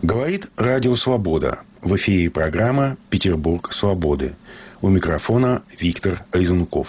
Говорит Радио Свобода. В эфире программа «Петербург свободы». У микрофона Виктор Резунков.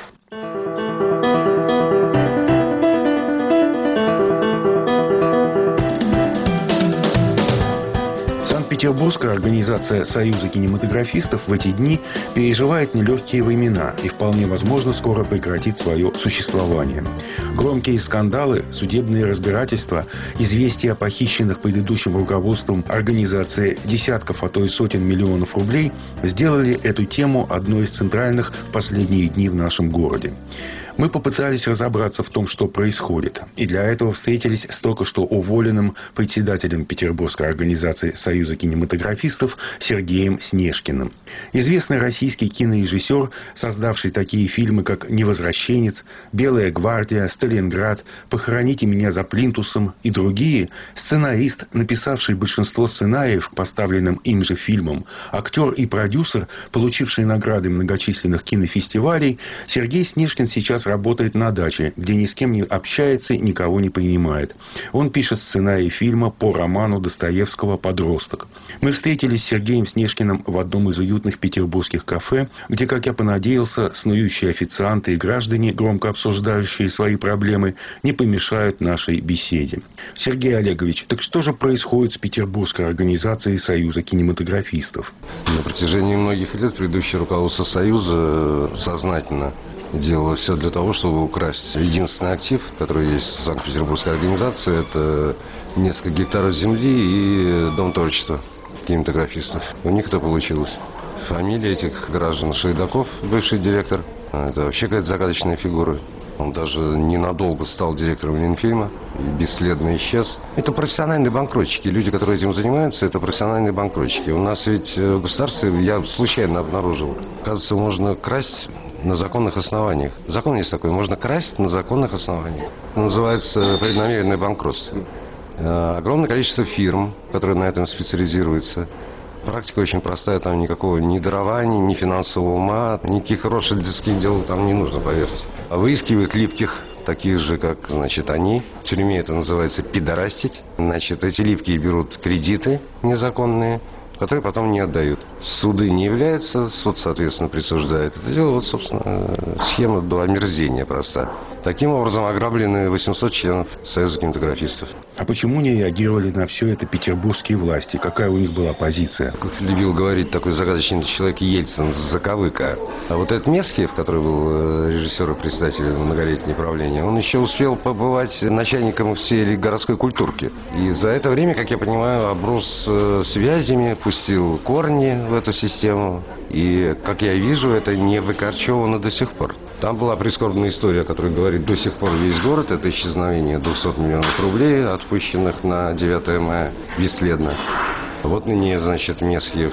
Санкт-Петербургская организация Союза кинематографистов в эти дни переживает нелегкие времена и вполне возможно скоро прекратит свое существование. Громкие скандалы, судебные разбирательства, известия о похищенных предыдущим руководством организации десятков, а то и сотен миллионов рублей сделали эту тему одной из центральных в последние дни в нашем городе. Мы попытались разобраться в том, что происходит. И для этого встретились с только что уволенным председателем Петербургской организации Союза кинематографистов Сергеем Снежкиным. Известный российский кинорежиссер, создавший такие фильмы, как «Невозвращенец», «Белая гвардия», «Сталинград», «Похороните меня за плинтусом» и другие, сценарист, написавший большинство сценариев к поставленным им же фильмам, актер и продюсер, получивший награды многочисленных кинофестивалей, Сергей Снежкин сейчас работает на даче, где ни с кем не общается и никого не принимает. Он пишет сценарий фильма по роману Достоевского «Подросток». Мы встретились с Сергеем Снежкиным в одном из уютных петербургских кафе, где, как я понадеялся, снующие официанты и граждане, громко обсуждающие свои проблемы, не помешают нашей беседе. Сергей Олегович, так что же происходит с Петербургской организацией Союза кинематографистов? На протяжении многих лет предыдущее руководство Союза сознательно делала все для того, чтобы украсть единственный актив, который есть в Санкт-Петербургской организации. Это несколько гектаров земли и дом творчества кинематографистов. У них это получилось. Фамилия этих граждан Шейдаков, бывший директор, это вообще какая-то загадочная фигура. Он даже ненадолго стал директором Ленфильма и бесследно исчез. Это профессиональные банкротчики. Люди, которые этим занимаются, это профессиональные банкротчики. У нас ведь в государстве, я случайно обнаружил, оказывается, можно красть на законных основаниях. Закон есть такой, можно красть на законных основаниях. Это называется преднамеренное банкротство. Огромное количество фирм, которые на этом специализируются. Практика очень простая, там никакого ни дарования, ни финансового ума, никаких ротшильдовских дел там не нужно, поверьте. Выискивают липких, таких же, как, значит, они. В тюрьме это называется пидорастить. Значит, эти липкие берут кредиты незаконные, которые потом не отдают. Суды не являются, суд, соответственно, присуждает. Это дело, вот, собственно, схема до омерзения проста. Таким образом ограблены 800 членов Союза кинематографистов. А почему не реагировали на все это петербургские власти? Какая у них была позиция? Как любил говорить такой загадочный человек Ельцин, заковыка. А вот этот Месхиев, который был режиссер и председатель многолетнего правления, он еще успел побывать начальником всей городской культурки. И за это время, как я понимаю, оброс связями, пустил корни в эту систему. И, как я вижу, это не выкорчевано до сих пор. Там была прискорбная история, которая говорит, до сих пор весь город, это исчезновение 200 миллионов рублей, отпущенных на 9 мая, бесследно. Вот ныне, значит, Месхиев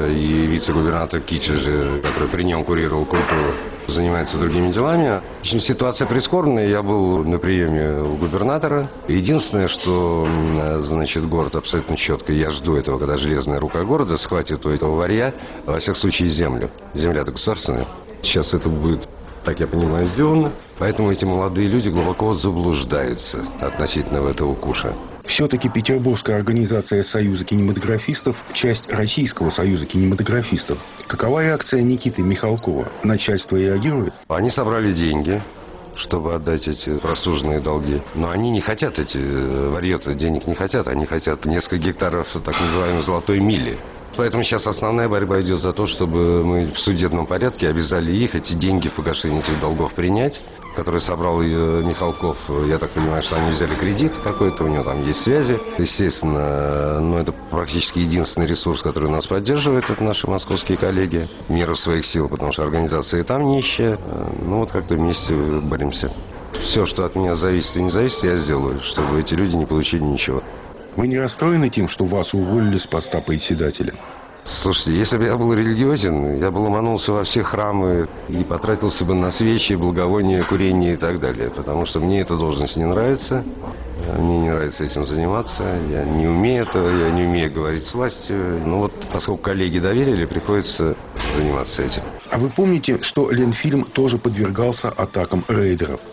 и вице-губернатор Кичи, который при нем курировал культуру, занимается другими делами. В общем, ситуация прискорбная. Я был на приеме у губернатора. Единственное, что, значит, город абсолютно четко, я жду этого, когда железная рука города схватит у этого варья, во всяком случае, землю. Земля-то государственная. Сейчас это будет, так я понимаю, сделано. Поэтому эти молодые люди глубоко заблуждаются относительно этого куша. Все-таки Петербургская организация Союза кинематографистов – часть Российского Союза кинематографистов. Какова реакция Никиты Михалкова? Начальство реагирует? Они собрали деньги, чтобы отдать эти прослуженные долги. Но они не хотят, эти варьеты денег не хотят. Они хотят несколько гектаров так называемой золотой мили. Поэтому сейчас основная борьба идет за то, чтобы мы в судебном порядке обязали их эти деньги в погашение этих долгов принять, которые собрал Михалков. Я так понимаю, что они взяли кредит какой-то, у него там есть связи. Естественно, но это практически единственный ресурс, который нас поддерживает, это наши московские коллеги. Меру своих сил, потому что организация и там нищая. Ну вот как-то вместе боремся. Все, что от меня зависит и не зависит, я сделаю, чтобы эти люди не получили ничего. Вы не расстроены тем, что вас уволили с поста председателя? Слушайте, если бы я был религиозен, я бы ломанулся во все храмы и потратился бы на свечи, благовония, курение и так далее. Потому что мне эта должность не нравится. Мне не нравится этим заниматься. Я не умею этого, я не умею говорить с властью. Ну вот, поскольку коллеги доверили, приходится заниматься этим. А вы помните, что Ленфильм тоже подвергался атакам рейдеров?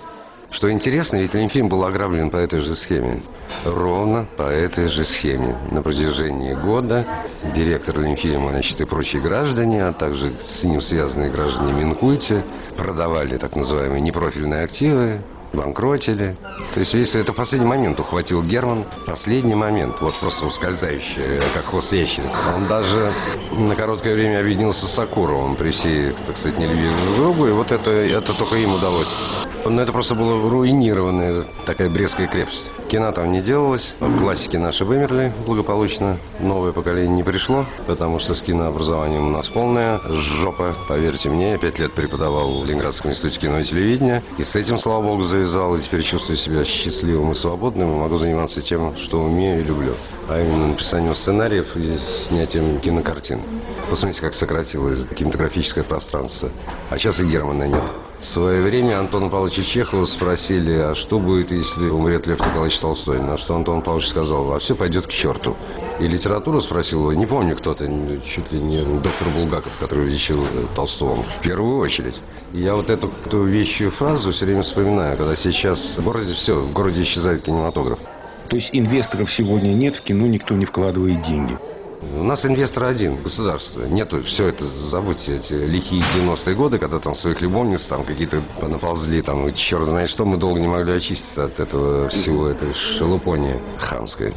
Что интересно, ведь Ленфильм был ограблен по этой же схеме. Ровно по этой же схеме. На протяжении года директор Ленфильма, значит, и прочие граждане, а также с ним связанные граждане Минкульте, продавали так называемые непрофильные активы, банкротили. То есть, если это в последний момент ухватил Герман, последний момент, вот просто ускользающий, как хвост ящерицы. Он даже на короткое время объединился с Сокуровым при всей, так сказать, нелюбви друг к другу, и вот это только им удалось. Но это просто была руинированная такая Брестская крепость. Кино там не делалось, классики наши вымерли благополучно, новое поколение не пришло, потому что с кинообразованием у нас полная жопа, поверьте мне. Я 5 лет преподавал в Ленинградском институте кино и телевидения, и с этим, слава богу, завязал, и теперь чувствую себя счастливым и свободным, и могу заниматься тем, что умею и люблю, а именно написанием сценариев и снятием кинокартин. Посмотрите, как сократилось кинематографическое пространство. А сейчас и Германа нет. В свое время Антона Павловича Чехова спросили, а что будет, если умрет Лев Николаевич Толстой? На что Антон Павлович сказал, а все пойдет к черту. И литературу спросил его, не помню кто-то, чуть ли не доктор Булгаков, который лечил Толстого, в первую очередь. И я вот эту вещую фразу все время вспоминаю, когда сейчас в городе исчезает кинематограф. То есть инвесторов сегодня нет, в кино никто не вкладывает деньги? У нас инвестор один, государство. Нету, все это, забудьте, эти лихие 90-е годы, когда там своих любовниц там какие-то наползли, там, черт знает что, мы долго не могли очиститься от этого всего, этой шелупонии хамской.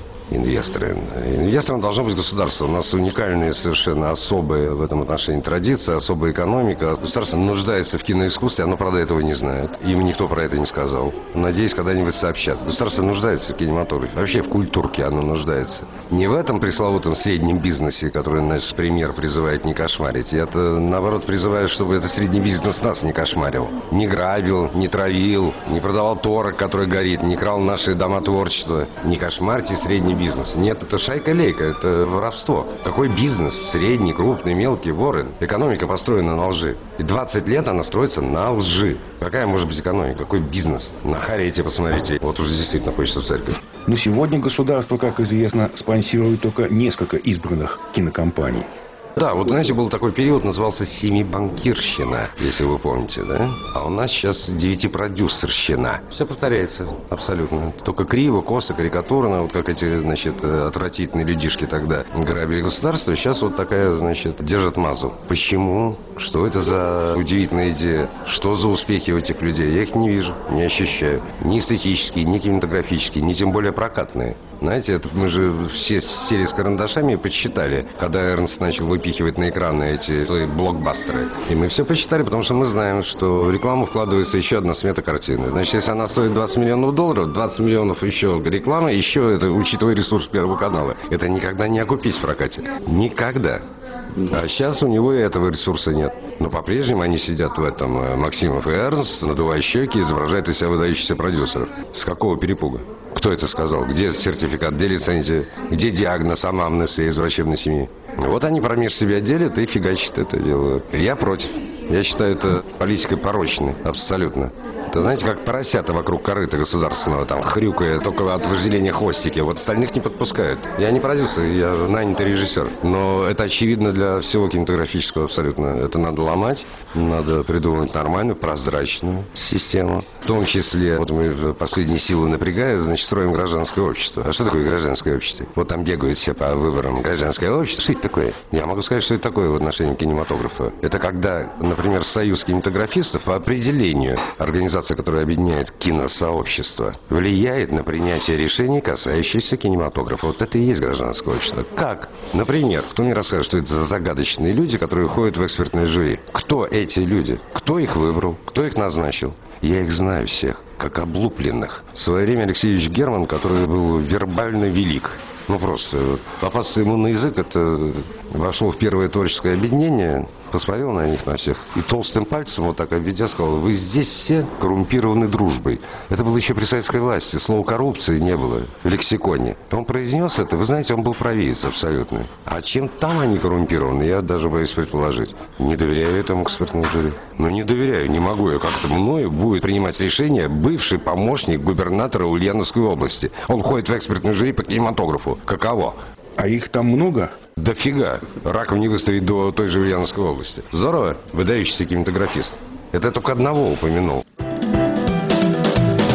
Инвестором должно быть государство. У нас уникальная, совершенно особая в этом отношении традиция, особая экономика. Государство нуждается в киноискусстве, оно, правда, этого не знает. Им никто про это не сказал. Надеюсь, когда-нибудь сообщат. Государство нуждается в кинематографе. Вообще в культурке оно нуждается. Не в этом пресловутом среднем бизнесе, который наш премьер призывает не кошмарить. Я-то, наоборот, призываю, чтобы этот средний бизнес нас не кошмарил. Не грабил, не травил, не продавал торок, который горит, не крал наши дома творчества. Не кошмарьте средний бизнес. Нет, это шайка-лейка, это воровство. Какой бизнес? Средний, крупный, мелкий, воры. Экономика построена на лжи. И 20 лет она строится на лжи. Какая может быть экономика? Какой бизнес? На Харите посмотрите. Вот уже действительно хочется в церковь. Но сегодня государство, как известно, спонсирует только несколько избранных кинокомпаний. Да, вот знаете, был такой период, назывался «Семибанкирщина», если вы помните, да? А у нас сейчас «Девятипродюсерщина». Все повторяется абсолютно. Только криво, косо, карикатурно, вот как эти, значит, отвратительные людишки тогда грабили государство. Сейчас вот такая, значит, держат мазу. Почему? Что это за удивительная идея? Что за успехи у этих людей? Я их не вижу, не ощущаю. Ни эстетические, ни кинематографические, ни тем более прокатные. Знаете, это мы же все сели с карандашами и подсчитали, когда Эрнст начал выпихивать на экраны эти свои блокбастеры. И мы все посчитали, потому что мы знаем, что в рекламу вкладывается еще одна смета картины. Значит, если она стоит $20 миллионов, 20 миллионов еще рекламы, еще это, учитывая ресурс Первого канала, это никогда не окупить в прокате. Никогда. А сейчас у него и этого ресурса нет. Но по-прежнему они сидят в этом, Максимов и Эрнст, надувая щеки, изображают из себя выдающихся продюсеров. С какого перепуга? Кто это сказал? Где сертификат, где лицензия, где диагноз анамнеза из врачебной семьи? Вот они промеж себя делят и фигачат это дело. Я против. Я считаю это политикой порочной, абсолютно. Это, знаете, как поросята вокруг корыта государственного, там, хрюкая, только от вожделения хвостики. Вот остальных не подпускают. Я не продюсер, я нанятый режиссер. Но это очевидно для всего кинематографического абсолютно. Это надо ломать, надо придумывать нормальную, прозрачную систему. В том числе, вот мы последние силы напрягая, значит, строим гражданское общество. А что такое гражданское общество? Вот там бегают все по выборам. Гражданское общество, что это такое? Я могу сказать, что это такое в отношении кинематографа. Это когда, например, союз кинематографистов по определению организации, которая объединяет киносообщество, влияет на принятие решений, касающихся кинематографа. Вот это и есть гражданское общество. Как? Например, кто мне расскажет, что это за загадочные люди, которые ходят в экспертное жюри? Кто эти люди? Кто их выбрал? Кто их назначил? Я их знаю всех, как облупленных. В свое время Алексей Ильич Герман, который был вербально велик. Ну, просто попасться ему на язык, это вошел в первое творческое объединение, посмотрел на них, на всех, и толстым пальцем, вот так обведя, сказал: вы здесь все коррумпированы дружбой. Это было еще при советской власти, слова коррупции не было в лексиконе. Он произнес это, вы знаете, он был провидец абсолютно. А чем там они коррумпированы, я даже боюсь предположить. Не доверяю этому экспертному жюри. Ну, не доверяю, не могу я, как-то мною будет принимать решение бывший помощник губернатора Ульяновской области. Он ходит в экспертное жюри по кинематографу. Каково? А их там много? Дофига. Раком не выставить до той же Ульяновской области. Здорово, выдающийся кинематографист. Это я только одного упомянул.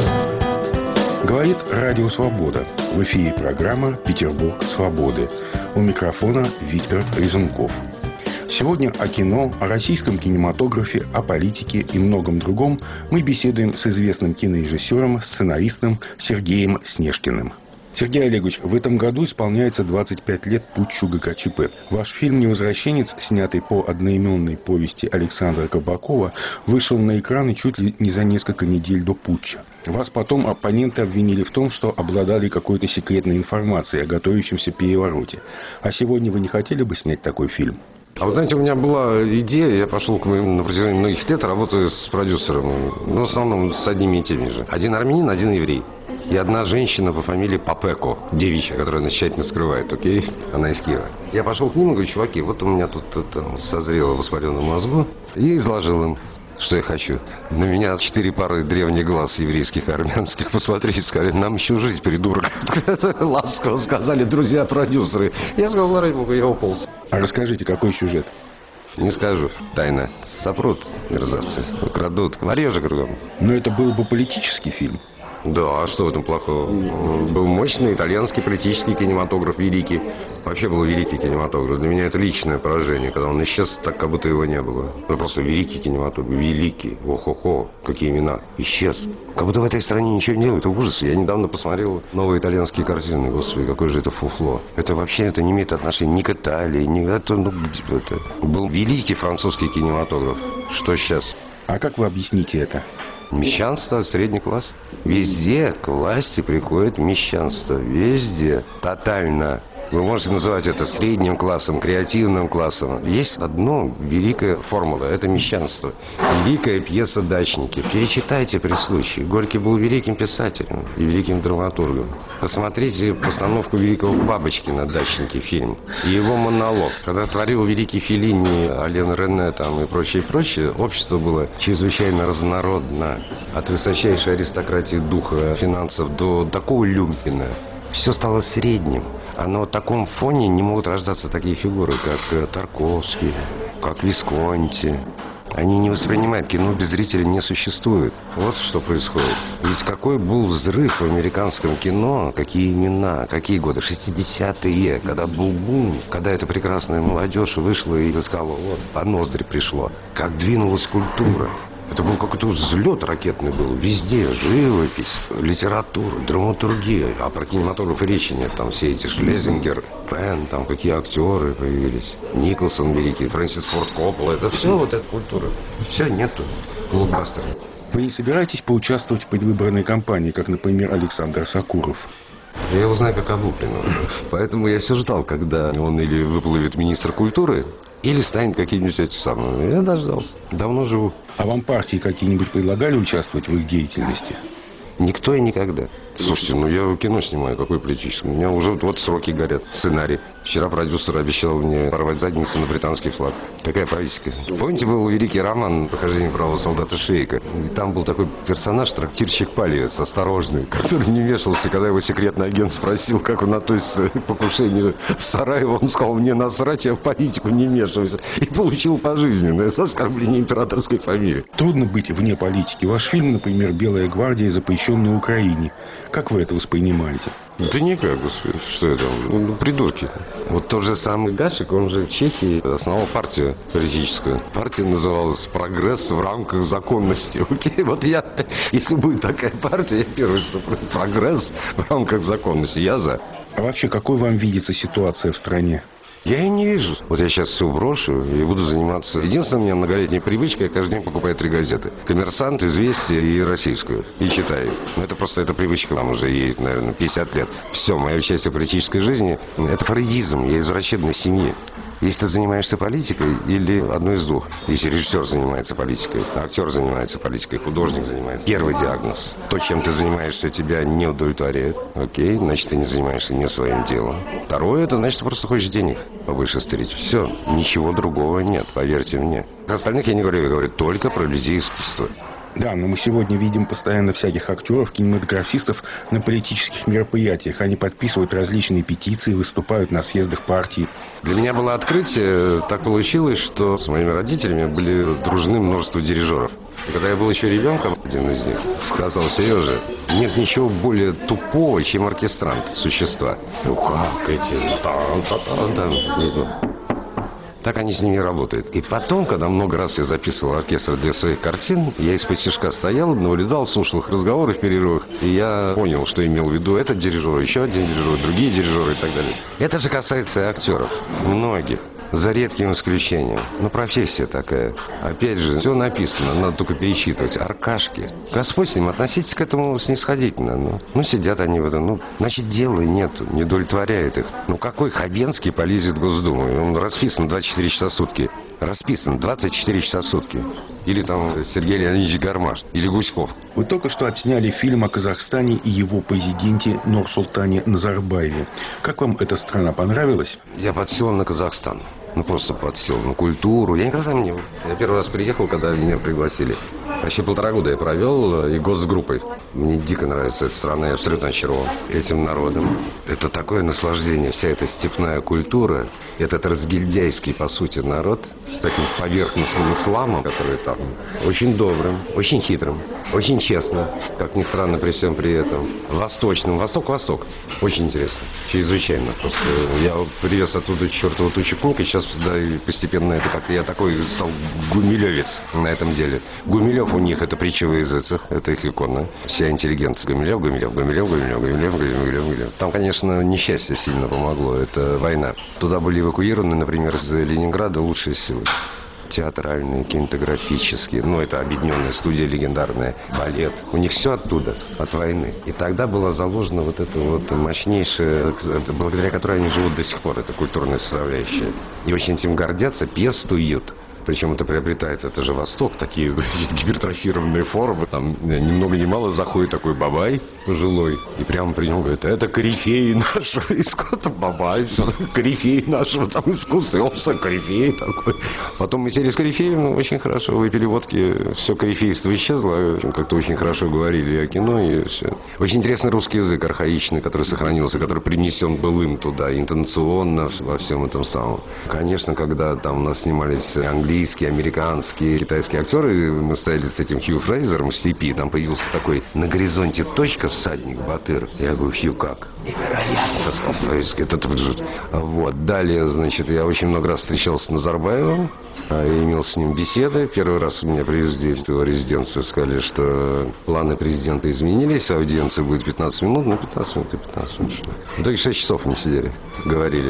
Говорит Радио Свобода. В эфире программа «Петербург свободы». У микрофона Виктор Резунков. Сегодня о кино, о российском кинематографе, о политике и многом другом мы беседуем с известным кинорежиссером, сценаристом Сергеем Снежкиным. Сергей Олегович, в этом году исполняется 25 лет путчу ГКЧП. Ваш фильм «Невозвращенец», снятый по одноименной повести Александра Кабакова, вышел на экраны чуть ли не за несколько недель до путча. Вас потом оппоненты обвинили в том, что обладали какой-то секретной информацией о готовящемся перевороте. А сегодня вы не хотели бы снять такой фильм? А вы знаете, у меня была идея, я пошел к моему на протяжении многих лет, работаю с продюсером, в основном с одними и теми же. Один армянин, один еврей. И одна женщина по фамилии Папеко, девичья, которая она тщательно скрывает, окей? Она из Киева. Я пошел к ним и говорю: чуваки, вот у меня тут созрело в воспаленном мозгу. И изложил им, что я хочу. На меня 4 пары древних глаз еврейских и армянских посмотрели и сказали: нам еще жить, придурок. Ласково сказали друзья-продюсеры. Я сказал: ради бога, я уполз. А расскажите, какой сюжет? Не скажу. Тайна. Сопрут мерзавцы. Украдут. Варежа кругом. Но это был бы политический фильм. Да, а что в этом плохого? Был мощный итальянский политический кинематограф, великий. Вообще был великий кинематограф. Для меня это личное поражение, когда он исчез так, как будто его не было. Ну, просто великий кинематограф, великий. Ох-охо, какие имена. Исчез. Как будто в этой стране ничего не делают. Это ужас. Я недавно посмотрел новые итальянские картины. Господи, какое же это фуфло. Это вообще не имеет отношения ни к Италии, ни к... Это был великий французский кинематограф. Что сейчас? А как вы объясните это? Мещанство, средний класс. Везде к власти приходит мещанство. Везде. Тотально. Вы можете называть это средним классом, креативным классом. Есть одна великая формула. Это мещанство. Великая пьеса «Дачники». Перечитайте при случае. Горький был великим писателем и великим драматургом. Посмотрите постановку великого Бабочкина «Дачники» фильм. И его монолог. Когда творил великий Феллини, Ален Рене там и прочее, общество было чрезвычайно разнородно. От высочайшей аристократии духа, финансов до такого люмпина. Все стало средним. А на вот таком фоне не могут рождаться такие фигуры, как Тарковский, как Висконти. Они не воспринимают кино, без зрителя не существует. Вот что происходит. Ведь какой был взрыв в американском кино, какие имена, какие годы, 60-е, когда был бум, когда эта прекрасная молодежь вышла и сказала: вот, по ноздри пришло. Как двинулась культура. Это был какой-то взлет ракетный был. Везде живопись, литература, драматургия. А про кинематограф и речи нет. Там все эти Шлезингер, Пен, там какие актеры появились. Николсон великий, Фрэнсис Форд Коппола. Это все вот эта культура. Все нету. Блокбастер. Вы не собираетесь поучаствовать в предвыборной кампании, как, например, Александр Сакуров? Я его знаю как облупленного. Поэтому я все ждал, когда он или выплывет министр культуры, или станет каким-нибудь этим самым. Я дождался. Давно живу. А вам партии какие-нибудь предлагали участвовать в их деятельности? Никто и никогда. Слушайте, я кино снимаю, какой политический? У меня уже вот сроки горят, сценарий. Вчера продюсер обещал мне порвать задницу на британский флаг. Такая политика. Помните, был великий роман «Похождение правого солдата Шейка»? И там был такой персонаж, трактирщик Палевец, осторожный, который не вешался, когда его секретный агент спросил, как он относится к покушению в Сараево. Он сказал: мне насрать, я в политику не вмешиваюсь. И получил пожизненное за оскорбление императорской фамилии. Трудно быть вне политики. Ваш фильм, например, «Белая гвардия», запрещен на Украине. Как вы это воспринимаете? Да никак, господи, что это? Придурки. Вот тот же самый Гашек, он же в Чехии основал партию политическую. Партия называлась «Прогресс в рамках законности». Окей? Вот я, если будет такая партия, я первый, что прогресс в рамках законности. Я за. А вообще, какой вам видится ситуация в стране? Я ее не вижу. Вот я сейчас все брошу и буду заниматься. Единственная у меня многолетняя привычка: я каждый день покупаю 3 газеты. «Коммерсант», «Известия» и «Российскую». И читаю. Но это просто эта привычка нам уже ей, наверное, 50 лет. Все, мое участие в политической жизни – это фрейдизм. Я из врачебной семьи. Если ты занимаешься политикой, или одно из двух. Если режиссер занимается политикой, актер занимается политикой, художник занимается. Первый диагноз. То, чем ты занимаешься, тебя не удовлетворяет. Окей, значит, ты не занимаешься не своим делом. Второе, это значит, ты просто хочешь денег побольше стырить. Все, ничего другого нет, поверьте мне. Остальных я не говорю, я говорю только про людей искусства. Да, но мы сегодня видим постоянно всяких актеров, кинематографистов на политических мероприятиях. Они подписывают различные петиции, выступают на съездах партии. Для меня было открытие. Так получилось, что с моими родителями были дружны множество дирижеров. И когда я был еще ребенком, один из них сказал: Сережа, нет ничего более тупого, чем оркестрант, существа. Ну как эти... Так они с ними работают. И потом, когда много раз я записывал оркестр для своих картин, я из-под стоял, наблюдал, слушал их разговоры в перерывах, и я понял, что имел в виду этот дирижер, еще один дирижер, другие дирижеры и так далее. Это же касается и актеров. Многих. За редким исключением. Ну, профессия такая. Опять же, все написано, надо только перечитывать. Аркашки. Господь с ним, относитесь к этому снисходительно. Ну, сидят они в этом. Ну, значит, дела нету, не удовлетворяет их. Ну, какой Хабенский полезет в Госдуму? Он расписан 24 часа в сутки. Расписан 24 часа в сутки. Или там Сергей Леонидович Гармаш. Или Гуськов. Вы только что отсняли фильм о Казахстане и его президенте Нурсултане Назарбаеве. Как вам эта страна понравилась? Я подсел на Казахстан. Ну, просто подсел на культуру. Я никогда там не был. Я первый раз приехал, когда меня пригласили. Почти 1,5 года я провел и госгруппой. Мне дико нравится эта страна. Я абсолютно очарован этим народом. Это такое наслаждение. Вся эта степная культура. Этот разгильдяйский, по сути, народ с таким поверхностным исламом, который там очень добрым, очень хитрым, очень честно, как ни странно при всем при этом. Восточным. Восток. Очень интересно. Чрезвычайно. Просто я привез оттуда чертову тучу книг, и сейчас да, и постепенно это как-то я такой стал гумилевец на этом деле. Гумилев у них это притча во языцах, это их икона. Вся интеллигенция. Гумилев. Там, конечно, несчастье сильно помогло. Это война. Туда были эвакуированы, например, из Ленинграда лучшие силы. Театральные, кинематографические. Ну, это объединенная студия легендарная, балет. У них все оттуда, от войны. И тогда была заложена вот эта вот мощнейшая, благодаря которой они живут до сих пор, это культурная составляющая. И очень этим гордятся, пестуют. Причем это приобретает, это же Восток, такие, значит, гипертрофированные формы. Там ни много ни мало заходит такой бабай пожилой. И прямо при нем говорит: это корифей нашего искусства. Бабай, все, корифей нашего там искусства. И он что, корифей такой. Потом мы сели с корифеем, очень хорошо выпили водки. Все корифейство исчезло. Как-то очень хорошо говорили о кино и все. Очень интересный русский язык, архаичный, который сохранился, который принесен был им туда, интонационно во всем этом самом. Конечно, когда там у нас снимались английские, американские, китайские актеры, мы стояли с этим Хью Фрейзером в степи, там появился такой на горизонте точка, всадник, Батыр. Я говорю: Хью, как? Невероятно. Это тут же. Вот. Далее, значит, я очень много раз встречался с Назарбаевым, имел с ним беседы. Первый раз меня привезли в его резиденцию, сказали, что планы президента изменились, аудиенция будет 15 минут, ну 15 минут и 15 минут. В итоге 6 часов мы сидели, говорили.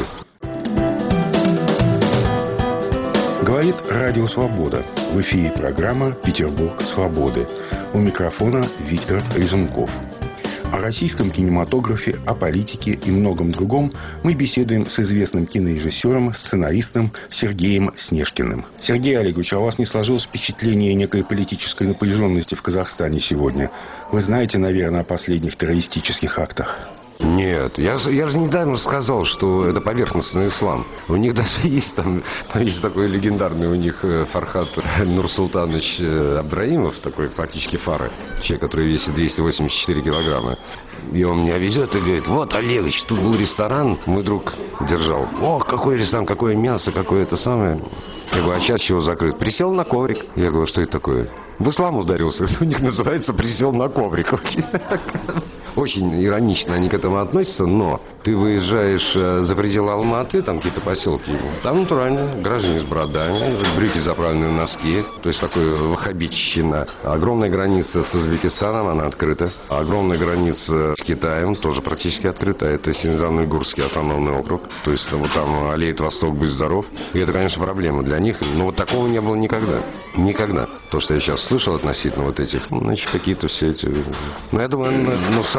Говорит Радио Свобода. В эфире программа «Петербург свободы». У микрофона Виктор Резунков. О российском кинематографе, о политике и многом другом мы беседуем с известным кинорежиссером, сценаристом Сергеем Снежкиным. Сергей Олегович, а у вас не сложилось впечатление некой политической напряженности в Казахстане сегодня? Вы знаете, наверное, о последних террористических актах? Нет, я же недавно сказал, что это поверхностный ислам. У них даже есть там есть такой легендарный у них Фархат Нурсултанович Абдраимов, такой фактически Фара, человек, который весит 284 килограмма. И он меня везет и говорит: вот, Олегович, тут был ресторан, мой друг держал. Ох, какой ресторан, какое мясо, какое это самое. Я говорю: а сейчас чего закрыт? Присел на коврик. Я говорю: что это такое? В ислам ударился. У них называется «присел на коврик». Очень иронично они к этому относятся, но ты выезжаешь за пределы Алматы, там какие-то поселки, там натурально граждане с бродами, брюки заправленные в носки, то есть такое ваххабитщина. Огромная граница с Узбекистаном, она открыта. Огромная граница с Китаем тоже практически открыта. Это Синьцзян-Уйгурский автономный округ. То есть вот там олеет Восток, будь здоров. И это, конечно, проблема для них. Но вот такого не было никогда. Никогда. То, что я сейчас слышал относительно вот этих, значит, какие-то все эти... Ну, я думаю, в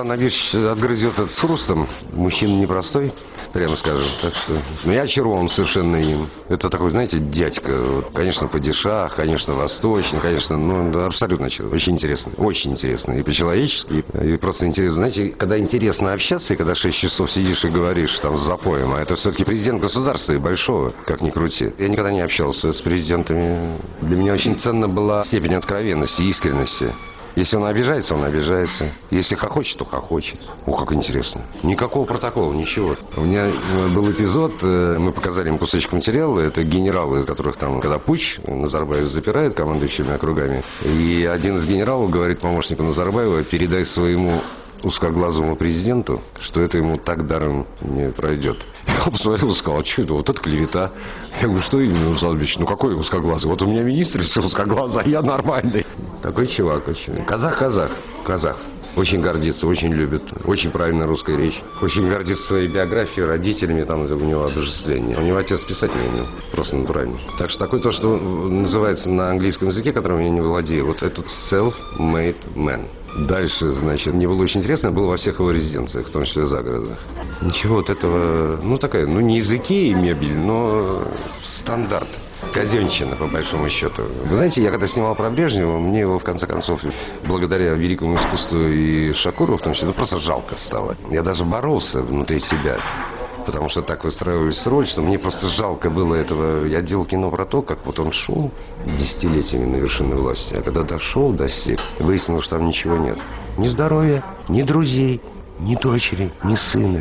она вещь отгрызет это с хрустом. Мужчина непростой, прямо скажем. Так что я очарован совершенно им. Это такой, знаете, дядька. Вот, конечно, падишах, конечно, восточный, конечно, да, абсолютно очарован. Очень интересно. Очень интересно. И по-человечески, и просто интересно. Знаете, когда интересно общаться, и когда 6 часов сидишь и говоришь там с запоем, а это все-таки президент государства и большого, как ни крути. Я никогда не общался с президентами. Для меня очень ценна была степень откровенности, искренности. Если он обижается, он обижается. Если хохочет, то хохочет. О, как интересно. Никакого протокола, ничего. У меня был эпизод, мы показали им кусочек материала. Это генералы, которых там, когда путч, Назарбаев запирает командующими округами. И один из генералов говорит помощнику Назарбаева: передай своему узкоглазому президенту, что это ему так даром не пройдет. Я посмотрел и сказал: а что это? Вот это клевета. Я говорю: что именно, Руслан Ильич? Ну какой узкоглазый? Вот у меня министр все узкоглазый, а я нормальный. Такой чувак очень. Казах. Очень гордится, очень любит. Очень правильная русская речь. Очень гордится своей биографией, родителями, там у него обожествление. У него отец писать не умел. Просто натурально. Так что такое то, что называется на английском языке, которым я не владею, вот этот self-made man. Дальше, значит, мне было очень интересно, было во всех его резиденциях, в том числе за городах. Ничего вот этого, такая, не языки и мебель, но стандарт. Казенщина, по большому счету. Вы знаете, я когда снимал про Брежнева, мне его, в конце концов, благодаря великому искусству и Шакурову, в том числе, просто жалко стало. Я даже боролся внутри себя. Потому что так выстраивалась роль, что мне просто жалко было этого. Я делал кино про то, как вот он шел десятилетиями на вершины власти. А когда дошел, достиг, выяснилось, что там ничего нет. Ни здоровья, ни друзей, ни дочери, ни сына.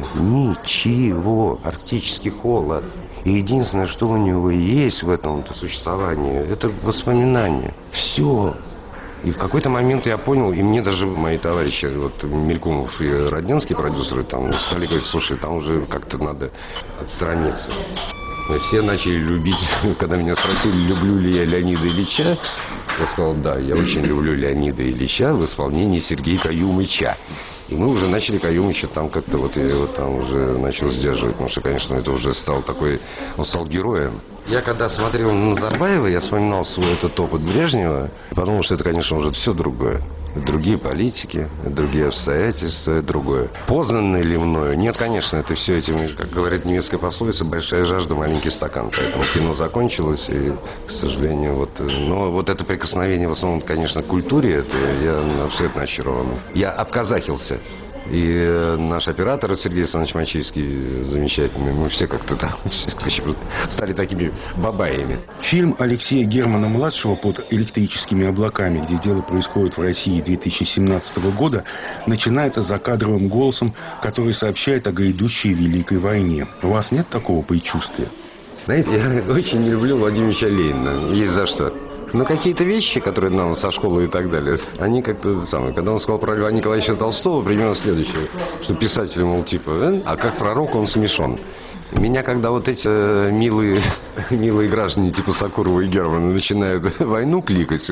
Ничего. Арктический холод. И единственное, что у него есть в этом существовании, это воспоминания. Все. И в какой-то момент я понял, и мне даже мои товарищи, вот Мелькумов и Роднянский, продюсеры, там стали говорить: слушай, там уже как-то надо отстраниться. И все начали любить, когда меня спросили, люблю ли я Леонида Ильича, я сказал: да, я очень люблю Леонида Ильича в исполнении Сергея Каюмыча. И мы уже начали Каюмыча там как-то, вот я его там уже начал сдерживать, потому что, конечно, это уже стал такой, он стал героем. Я когда смотрел на Назарбаева, я вспоминал свой этот опыт Брежнева, и подумал, что это, конечно, уже все другое. Другие политики, другие обстоятельства, другое. Познанное ли мною? Нет, конечно, это все этим, как говорит немецкая пословица, большая жажда, маленький стакан. Поэтому кино закончилось, и, к сожалению, но вот это прикосновение в основном, конечно, к культуре, это я абсолютно очарован. Я обказахился. И наш оператор Сергей Александрович Мачийский замечательный. Мы все как-то там стали такими бабаями. Фильм Алексея Германа-младшего «Под электрическими облаками», где дело происходит в России 2017 года, начинается закадровым голосом, который сообщает о грядущей Великой войне. У вас нет такого предчувствия? Знаете, я очень не люблю Владимира Ильича Ленина. Есть за что. Но какие-то вещи, которые нам со школы и так далее, они как-то самое. Когда он сказал про Льва Николаевича Толстого, примерно следующее, что писатель, мол, типа, а как пророк он смешон. Меня, когда вот эти милые граждане типа Сакурова и Германа начинают войну кликать,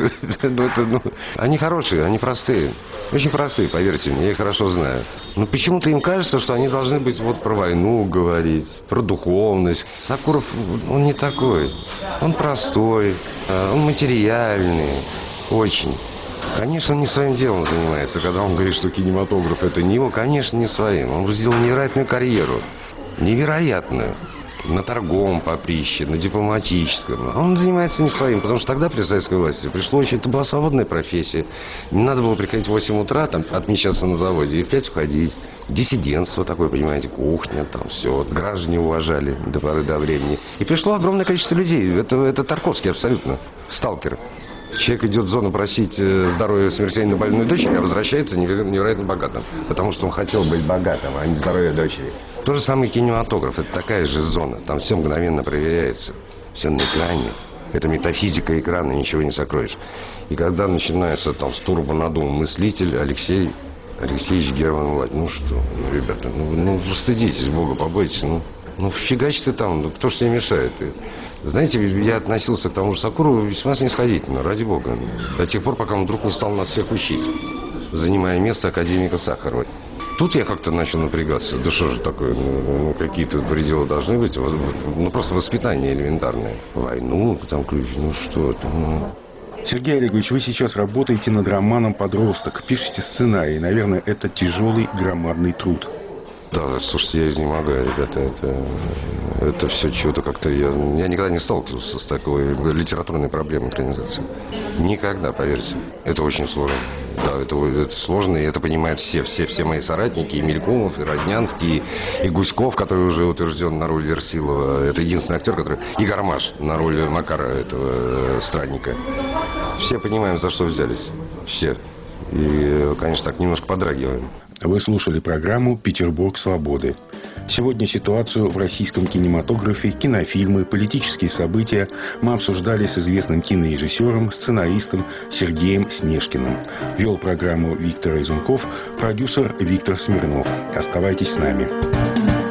они хорошие, они простые. Очень простые, поверьте мне, я их хорошо знаю. Но почему-то им кажется, что они должны быть вот про войну говорить, про духовность. Сакуров, он не такой. Он простой, он материальный, очень. Конечно, он не своим делом занимается. Когда он говорит, что кинематограф это не его, конечно, не своим. Он сделал невероятную карьеру. Невероятную. На торговом поприще, на дипломатическом. А он занимается не своим, потому что тогда при советской власти это была свободная профессия. Не надо было приходить в 8 утра, там, отмечаться на заводе и в 5 уходить. Диссидентство такое, понимаете, кухня, там все. Граждане уважали до поры до времени. И пришло огромное количество людей. Это Тарковский абсолютно. Сталкер. Человек идет в зону просить здоровья смертельно больной дочери, а возвращается невероятно богатым. Потому что он хотел быть богатым, а не здоровья дочери. То же самое кинематограф. Это такая же зона. Там все мгновенно проверяется. Все на экране. Это метафизика экрана, ничего не сокроешь. И когда начинается там с турбонадумом мыслитель Алексей Алексеевич Герман, ну что, ребята, ну стыдитесь, Бога побойтесь, ну фигачьте там, кто ж тебе мешает? Знаете, я относился к тому же Сакурову весьма снисходительно, ради Бога. До тех пор, пока он вдруг не стал нас всех учить, занимая место академика Сахарова. Тут я как-то начал напрягаться. Да что же такое, какие-то пределы должны быть. Просто воспитание элементарное. Войну, там ключ, что это. Сергей Олегович, вы сейчас работаете над романом «Подросток», пишете сценарий. Наверное, это тяжелый, громадный труд. Да, слушайте, я изнемогаю, ребята. Это все чего-то как-то... Я никогда не сталкивался с такой литературной проблемой экранизации. Никогда, поверьте. Это очень сложно. Да, это сложно, и это понимают все мои соратники, и Мелькомов, и Роднянский, и Гуськов, который уже утвержден на роль Версилова. Это единственный актер, который... И Гармаш на роль Макара, этого странника. Все понимаем, за что взялись. Все. И, конечно, так немножко подрагиваем. Вы слушали программу «Петербург свободы». Сегодня ситуацию в российском кинематографе, кинофильмы, политические события мы обсуждали с известным кинорежиссером, сценаристом Сергеем Снежкиным. Вел программу Виктор Изунков, продюсер Виктор Смирнов. Оставайтесь с нами.